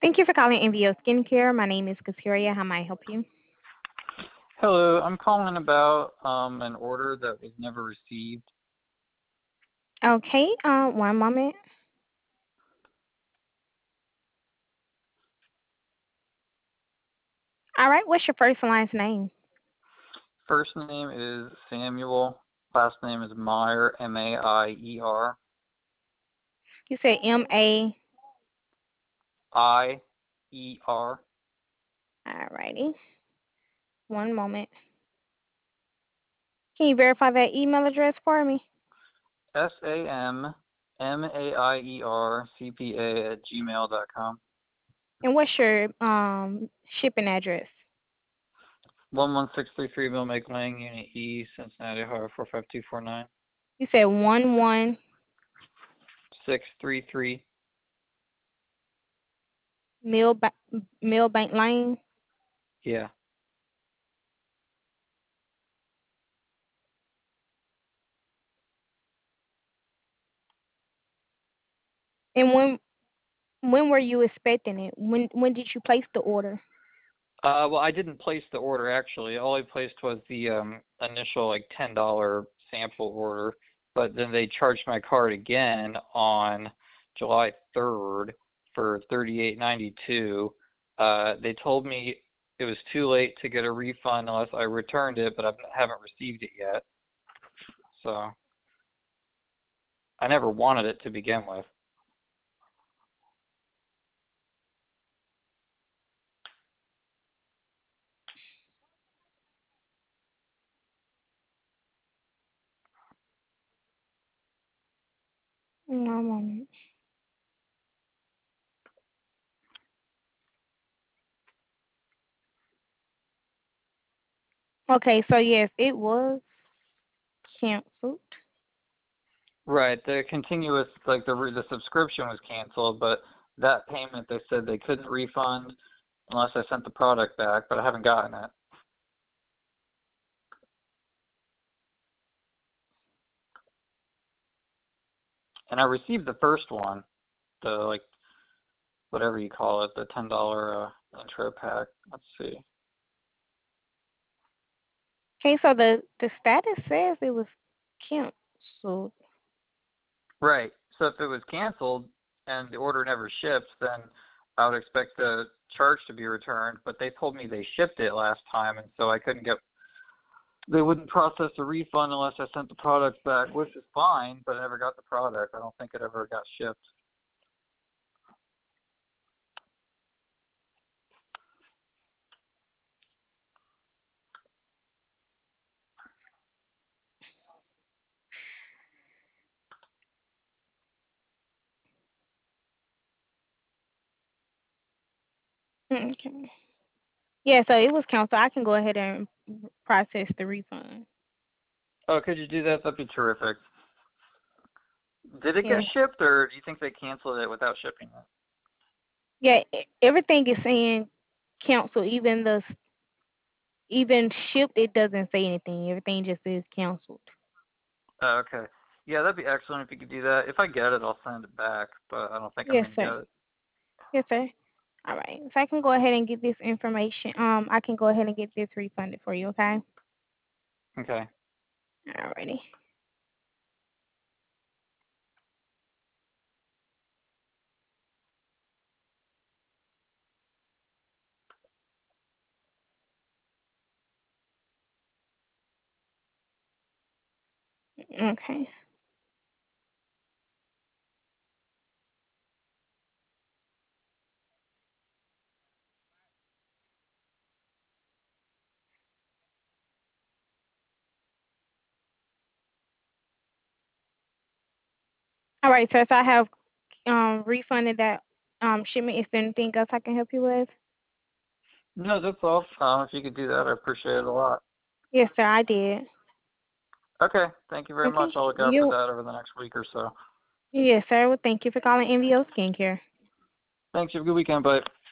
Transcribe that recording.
Thank you for calling NVO Skincare. My name is Kateria. How may I help you? Hello, I'm calling about an order that was never received. Okay, one moment. All right, what's your first and last name? First name is Samuel. Last name is Meyer, Maier. You said M-A. I-E-R. All righty. One moment. Can you verify that email address for me? SAMMAIERCPA@gmail.com. And what's your shipping address? 11633 Millmaker Lane, Unit E, Cincinnati, Ohio 45249. You said 11 633. Millbank Lane. Yeah. And when were you expecting it? When did you place the order? Well, I didn't place the order actually. All I placed was the initial $10 sample order, but then they charged my card again on July 3rd for $38.92. They told me it was too late to get a refund unless I returned it, but I haven't received it yet. So I never wanted it to begin with. One moment. Okay, so yes, it was canceled. Right. The continuous, the subscription was canceled, but that payment they said they couldn't refund unless I sent the product back, but I haven't gotten it. And I received the first one, the whatever you call it, the $10 intro pack. Let's see. Okay, so the status says it was canceled. Right. So if it was canceled and the order never shipped, then I would expect the charge to be returned. But they told me they shipped it last time, and so I couldn't get. They wouldn't process a refund unless I sent the product back, which is fine. But I never got the product. I don't think it ever got shipped. Okay. Yeah, so it was canceled. I can go ahead and process the refund. Oh, could you do that? That'd be terrific. Did it get Yeah. shipped, or do you think they canceled it without shipping it? Yeah, everything is saying canceled. Even shipped, it doesn't say anything. Everything just says canceled. Oh, okay. Yeah, that'd be excellent if you could do that. If I get it, I'll send it back, but I don't think I'm Yes, going to get sir. it. Yes, sir. All right. So I can go ahead and get this information. I can go ahead and get this refunded for you. Okay. Okay. Alrighty. Okay. All right, sir. So I have refunded that shipment. Is there anything else I can help you with? No, that's all. If you could do that, I appreciate it a lot. Yes, sir. I did. Okay. Thank you very much. Okay. I'll look out for You. that over the next week or so. Yes, sir. Well, thank you for calling NVO Skincare. Thanks. You have a good weekend. Bye.